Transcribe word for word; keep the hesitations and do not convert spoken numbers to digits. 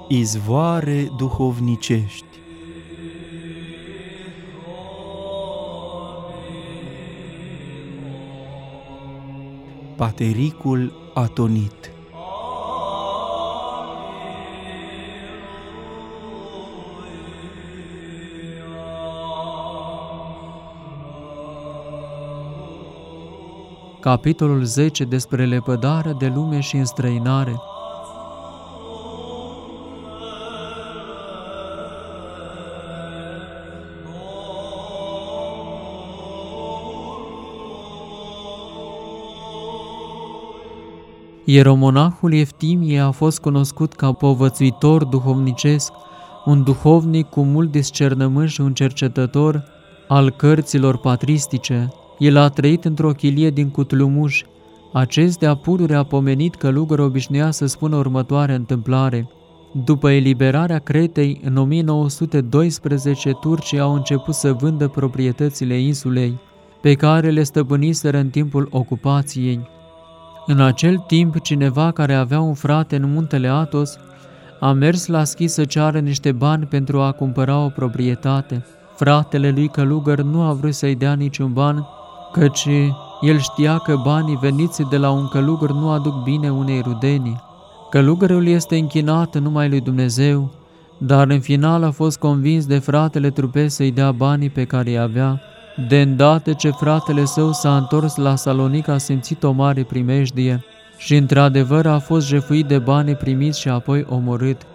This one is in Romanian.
Izvoare duhovnicești. Patericul atonit. Capitolul zece despre lepădarea de lume și înstrăinare. Ieromonahul Eftimie a fost cunoscut ca povățuitor duhovnicesc, un duhovnic cu mult discernământ și un cercetător al cărților patristice. El a trăit într-o chilie din Cutlumuș. Acestea pururi a pomenit călugăr obișnuia să spună următoarea întâmplare. După eliberarea Cretei, în o mie nouă sute doisprezece, turcii au început să vândă proprietățile insulei, pe care le stăpâniseră în timpul ocupației. În acel timp, cineva care avea un frate în muntele Athos a mers la schi să ceară niște bani pentru a cumpăra o proprietate. Fratele lui călugăr nu a vrut să-i dea niciun ban, căci el știa că banii veniți de la un călugăr nu aduc bine unei rudenii. Călugărul este închinat numai lui Dumnezeu, dar în final a fost convins de fratele trupesc să-i dea banii pe care îi avea. De îndată ce fratele său s-a întors la Salonic, a simțit o mare primejdie și într-adevăr a fost jefuit de banii primiți și apoi omorât.